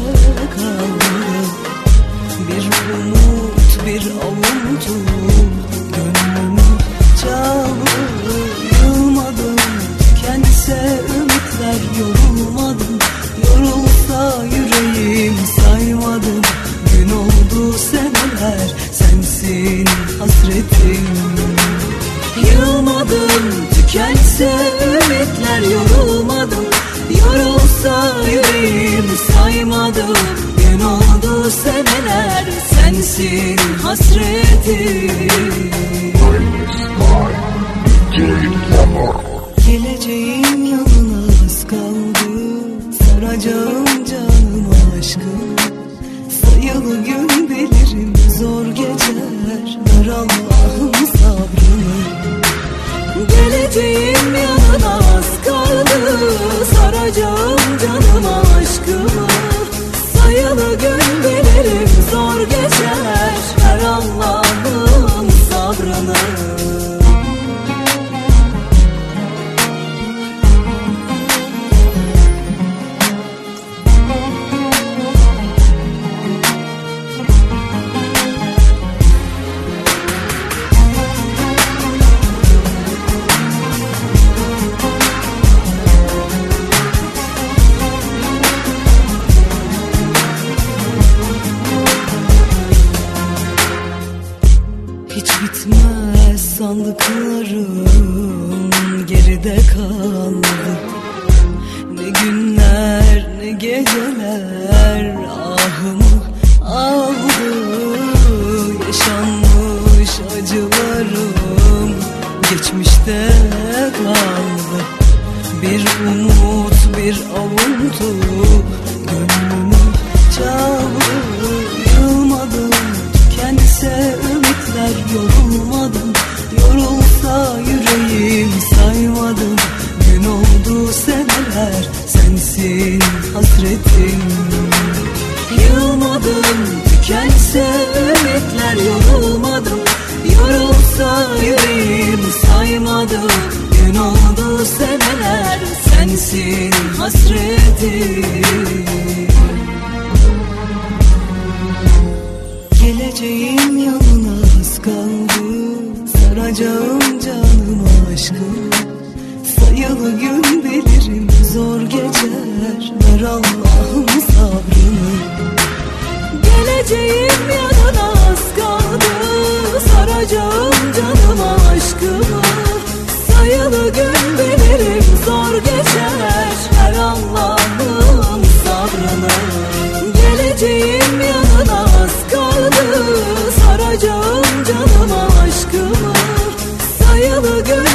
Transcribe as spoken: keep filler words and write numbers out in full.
kaldı. Bir umut, bir avuntu gönlümü çaldı. Yılmadım, tükense ümitler, yorulmadım. Yorulsa yüreğim, saymadım. Gün oldu seneler, sensin hasretim. Yılmadım, tükense ümitler, yorulmadım. Yorulsa yüreğim, saymadım. Gün oldu seneler, sensin hasretim. Geleceğim yanına az kaldı. Saracağım canımı aşkım. Sayılı gün bilirim, zor geceler. Ver Allah'ım sabrını. Geleceğim yanına az kaldı. Saracağım canımı aşkımı. Sayılı gün bilirim, zor geceler. Ver Allah'ım sabrını. Hiç bitmez sandıklarım geride kaldı. Ne günler ne geceler ahımı aldı. Yaşanmış acılarım geçmişte kaldı. Bir umut, bir avuntu gönlümü çaldı. Yılmadım, tükense ümitler, yorulmadım. Yorulsa yüreğim, saymadım. Gün oldu seneler, sensin hasretim. Yılmadım, tükense ümitler, yorulmadım. Yorulsa yüreğim, saymadım. Gün oldu seneler, sensin hasretim. Geleceğim yanına az kaldı. Saracağım canımı aşkım. Sayılı gün bilirim, zor geceler. Ver Allah'ım sabrını. Geleceğim yanına az kaldı. Saracağım canımı aşkımı. Sayılı gün bilirim, zor geceler. Ver Allah'ım sabrını. Geleceğim yanına az kaldı. Saracağım canımı aşkımı. Sayılı gün